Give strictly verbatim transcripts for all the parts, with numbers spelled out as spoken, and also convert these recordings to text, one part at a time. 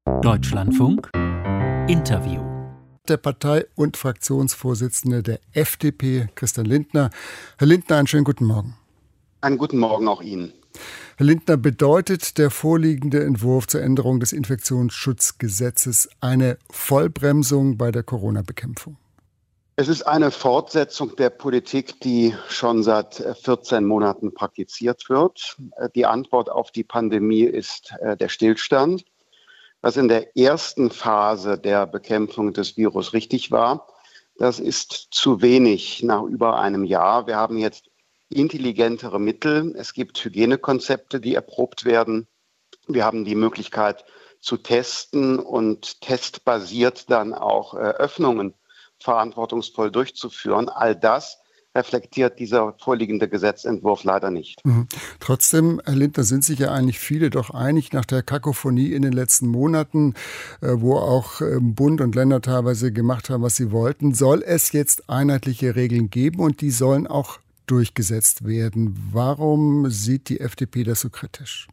Deutschlandfunk Interview. Der Partei- und Fraktionsvorsitzende der F D P, Christian Lindner. Herr Lindner, einen schönen guten Morgen. Einen guten Morgen auch Ihnen. Herr Lindner, bedeutet der vorliegende Entwurf zur Änderung des Infektionsschutzgesetzes eine Vollbremsung bei der Corona-Bekämpfung? Es ist eine Fortsetzung der Politik, die schon seit vierzehn Monaten praktiziert wird. Die Antwort auf die Pandemie ist der Stillstand. Was in der ersten Phase der Bekämpfung des Virus richtig war, das ist zu wenig nach über einem Jahr. Wir haben jetzt intelligentere Mittel. Es gibt Hygienekonzepte, die erprobt werden. Wir haben die Möglichkeit zu testen und testbasiert dann auch Öffnungen verantwortungsvoll durchzuführen. All das reflektiert dieser vorliegende Gesetzentwurf leider nicht. Mhm. Trotzdem, Herr Lindner, sind sich ja eigentlich viele doch einig nach der Kakophonie in den letzten Monaten, wo auch Bund und Länder teilweise gemacht haben, was sie wollten. Soll es jetzt einheitliche Regeln geben und die sollen auch durchgesetzt werden? Warum sieht die F D P das so kritisch?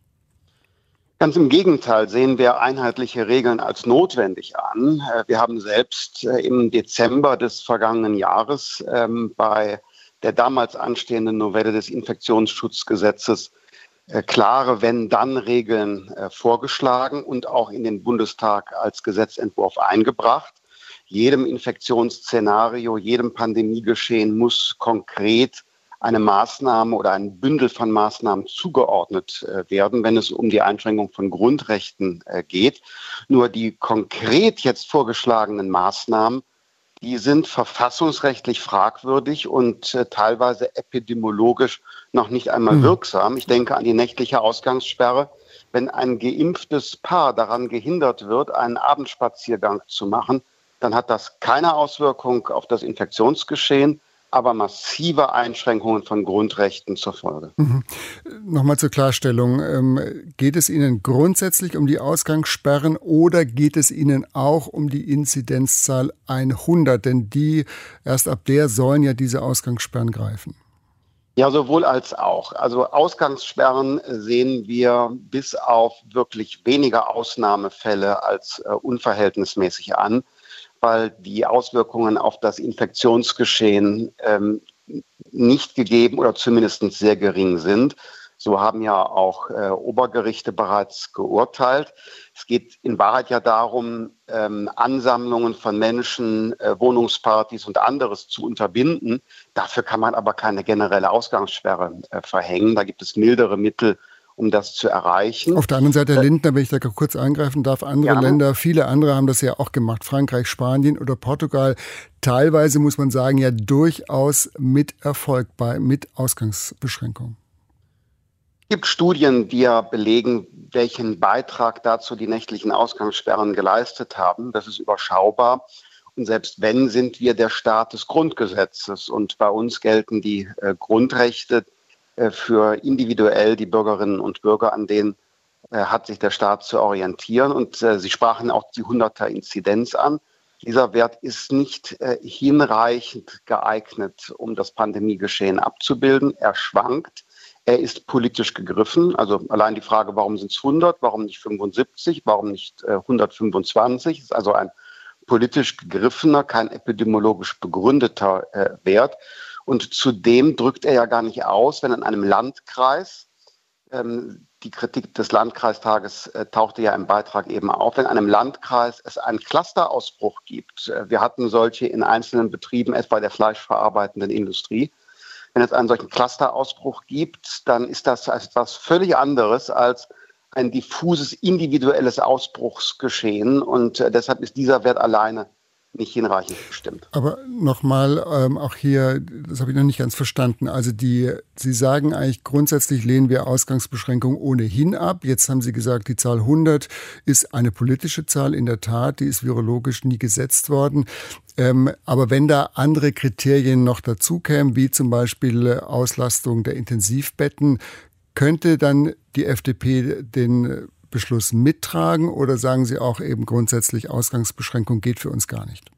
Ganz im Gegenteil sehen wir einheitliche Regeln als notwendig an. Wir haben selbst im Dezember des vergangenen Jahres ähm, bei der damals anstehenden Novelle des Infektionsschutzgesetzes äh, klare Wenn-Dann-Regeln äh, vorgeschlagen und auch in den Bundestag als Gesetzentwurf eingebracht. Jedem Infektionsszenario, jedem Pandemiegeschehen muss konkret eine Maßnahme oder ein Bündel von Maßnahmen zugeordnet äh, werden, wenn es um die Einschränkung von Grundrechten äh, geht. Nur die konkret jetzt vorgeschlagenen Maßnahmen, die sind verfassungsrechtlich fragwürdig und äh, teilweise epidemiologisch noch nicht einmal mhm. wirksam. Ich denke an die nächtliche Ausgangssperre. Wenn ein geimpftes Paar daran gehindert wird, einen Abendspaziergang zu machen, dann hat das keine Auswirkung auf das Infektionsgeschehen, aber massive Einschränkungen von Grundrechten zur Folge. Mhm. Nochmal zur Klarstellung. Ähm, geht es Ihnen grundsätzlich um die Ausgangssperren oder geht es Ihnen auch um die Inzidenzzahl hundert? Denn die, erst ab der sollen ja diese Ausgangssperren greifen. Ja, sowohl als auch. Also Ausgangssperren sehen wir bis auf wirklich wenige Ausnahmefälle als äh, unverhältnismäßig an, weil die Auswirkungen auf das Infektionsgeschehen ähm, nicht gegeben oder zumindest sehr gering sind. So haben ja auch äh, Obergerichte bereits geurteilt. Es geht in Wahrheit ja darum, ähm, Ansammlungen von Menschen, äh, Wohnungspartys und anderes zu unterbinden. Dafür kann man aber keine generelle Ausgangssperre äh, verhängen. Da gibt es mildere Mittel, um das zu erreichen. Auf der anderen Seite, Herr Lindner, wenn ich da kurz eingreifen darf, andere ja. Länder, viele andere haben das ja auch gemacht, Frankreich, Spanien oder Portugal, teilweise muss man sagen, ja durchaus mit Erfolg bei, mit Ausgangsbeschränkungen. Es gibt Studien, die ja belegen, welchen Beitrag dazu die nächtlichen Ausgangssperren geleistet haben. Das ist überschaubar. Und selbst wenn, sind wir der Staat des Grundgesetzes. Und bei uns gelten die äh, Grundrechte für individuell die Bürgerinnen und Bürger, an denen äh, hat sich der Staat zu orientieren. Und äh, Sie sprachen auch die hunderter-Inzidenz an. Dieser Wert ist nicht äh, hinreichend geeignet, um das Pandemiegeschehen abzubilden. Er schwankt. Er ist politisch gegriffen. Also allein die Frage, warum sind es hundert, warum nicht fünfundsiebzig, warum nicht äh, hundertfünfundzwanzig, ist also ein politisch gegriffener, kein epidemiologisch begründeter äh, Wert. Und zudem drückt er ja gar nicht aus, wenn in einem Landkreis, ähm, die Kritik des Landkreistages äh, tauchte ja im Beitrag eben auf, wenn in einem Landkreis es einen Clusterausbruch gibt. Äh, wir hatten solche in einzelnen Betrieben, etwa der fleischverarbeitenden Industrie. Wenn es einen solchen Clusterausbruch gibt, dann ist das etwas völlig anderes als ein diffuses individuelles Ausbruchsgeschehen. Und äh, deshalb ist dieser Wert alleine nicht hinreichend bestimmt. Aber nochmal, ähm, auch hier, das habe ich noch nicht ganz verstanden. Also die, Sie sagen eigentlich, grundsätzlich lehnen wir Ausgangsbeschränkungen ohnehin ab. Jetzt haben Sie gesagt, die Zahl hundert ist eine politische Zahl, in der Tat, die ist virologisch nie gesetzt worden. Ähm, aber wenn da andere Kriterien noch dazu kämen, wie zum Beispiel Auslastung der Intensivbetten, könnte dann die F D P den Beschluss mittragen oder sagen Sie auch eben grundsätzlich, Ausgangsbeschränkung geht für uns gar nicht?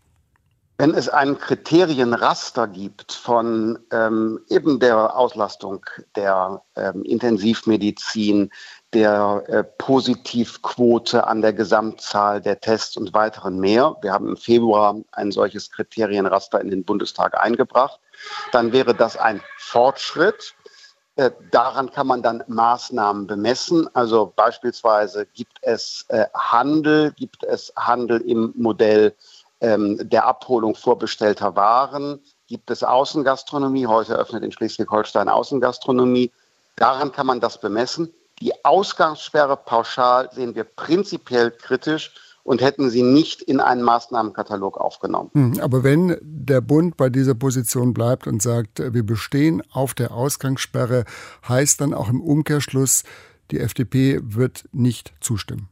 Wenn es ein Kriterienraster gibt von ähm, eben der Auslastung der ähm, Intensivmedizin, der äh, Positivquote an der Gesamtzahl der Tests und weiteren mehr. Wir haben im Februar ein solches Kriterienraster in den Bundestag eingebracht. Dann wäre das ein Fortschritt. Äh, daran kann man dann Maßnahmen bemessen. Also beispielsweise gibt es äh, Handel, gibt es Handel im Modell ähm, der Abholung vorbestellter Waren, gibt es Außengastronomie. Heute eröffnet in Schleswig-Holstein Außengastronomie. Daran kann man das bemessen. Die Ausgangssperre pauschal sehen wir prinzipiell kritisch und hätten sie nicht in einen Maßnahmenkatalog aufgenommen. Aber wenn der Bund bei dieser Position bleibt und sagt, wir bestehen auf der Ausgangssperre, heißt dann auch im Umkehrschluss, die F D P wird nicht zustimmen?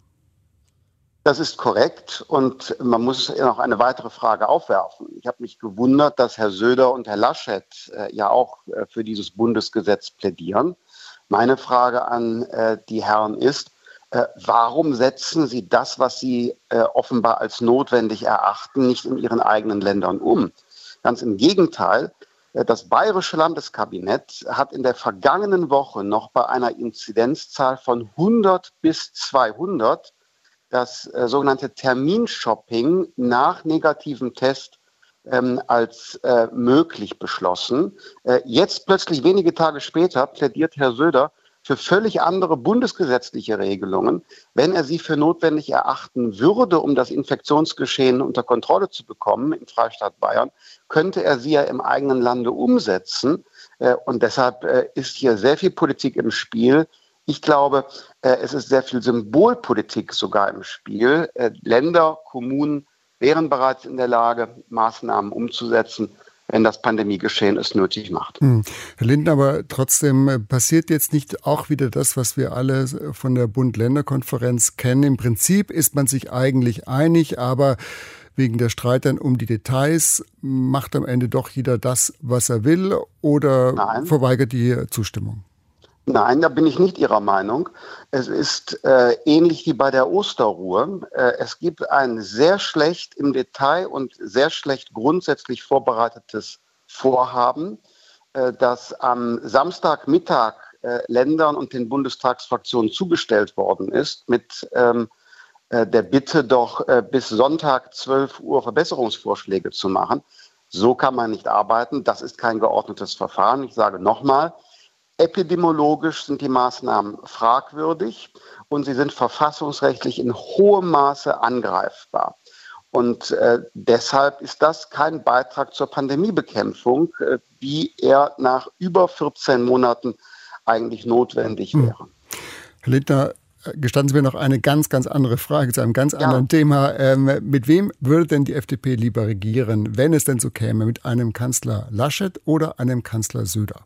Das ist korrekt und man muss noch eine weitere Frage aufwerfen. Ich habe mich gewundert, dass Herr Söder und Herr Laschet äh, ja auch äh, für dieses Bundesgesetz plädieren. Meine Frage an äh, die Herren ist, äh, warum setzen Sie das, was Sie äh, offenbar als notwendig erachten, nicht in Ihren eigenen Ländern um? Ganz im Gegenteil, äh, das bayerische Landeskabinett hat in der vergangenen Woche noch bei einer Inzidenzzahl von hundert bis zweihundert das äh, sogenannte Terminshopping nach negativem Test Ähm, als äh, möglich beschlossen. Äh, jetzt plötzlich wenige Tage später plädiert Herr Söder für völlig andere bundesgesetzliche Regelungen. Wenn er sie für notwendig erachten würde, um das Infektionsgeschehen unter Kontrolle zu bekommen im Freistaat Bayern, könnte er sie ja im eigenen Lande umsetzen. Äh, und deshalb äh, ist hier sehr viel Politik im Spiel. Ich glaube, äh, es ist sehr viel Symbolpolitik sogar im Spiel. Äh, Länder, Kommunen wären bereits in der Lage, Maßnahmen umzusetzen, wenn das Pandemiegeschehen es nötig macht. Hm. Herr Lindner, aber trotzdem passiert jetzt nicht auch wieder das, was wir alle von der Bund-Länder-Konferenz kennen. Im Prinzip ist man sich eigentlich einig, aber wegen der Streit dann um die Details macht am Ende doch jeder das, was er will, oder Nein. verweigert die Zustimmung? Nein, da bin ich nicht Ihrer Meinung. Es ist äh, ähnlich wie bei der Osterruhe. Äh, es gibt ein sehr schlecht im Detail und sehr schlecht grundsätzlich vorbereitetes Vorhaben, äh, das am Samstagmittag äh, Ländern und den Bundestagsfraktionen zugestellt worden ist, mit ähm, äh, der Bitte doch äh, bis Sonntag zwölf Uhr Verbesserungsvorschläge zu machen. So kann man nicht arbeiten. Das ist kein geordnetes Verfahren. Ich sage nochmal, epidemiologisch sind die Maßnahmen fragwürdig und sie sind verfassungsrechtlich in hohem Maße angreifbar. Und äh, deshalb ist das kein Beitrag zur Pandemiebekämpfung, äh, wie er nach über vierzehn Monaten eigentlich notwendig wäre. Hm. Herr Lindner, gestatten Sie mir noch eine ganz, ganz andere Frage zu einem ganz ja. anderen Thema. Ähm, mit wem würde denn die F D P lieber regieren, wenn es denn so käme? Mit einem Kanzler Laschet oder einem Kanzler Söder?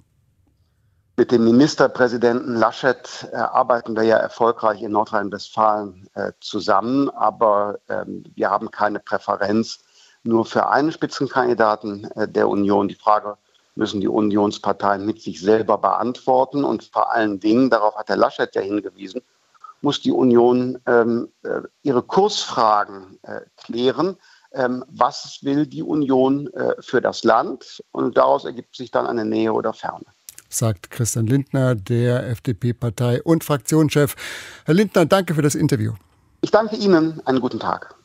Mit dem Ministerpräsidenten Laschet äh, arbeiten wir ja erfolgreich in Nordrhein-Westfalen äh, zusammen, aber ähm, wir haben keine Präferenz nur für einen Spitzenkandidaten äh, der Union. Die Frage müssen die Unionsparteien mit sich selber beantworten und vor allen Dingen, darauf hat Herr Laschet ja hingewiesen, muss die Union ähm, äh, ihre Kursfragen äh, klären. Ähm, was will die Union äh, für das Land? Und daraus ergibt sich dann eine Nähe oder Ferne. Sagt Christian Lindner, der F D P-Partei- und Fraktionschef. Herr Lindner, danke für das Interview. Ich danke Ihnen. Einen guten Tag.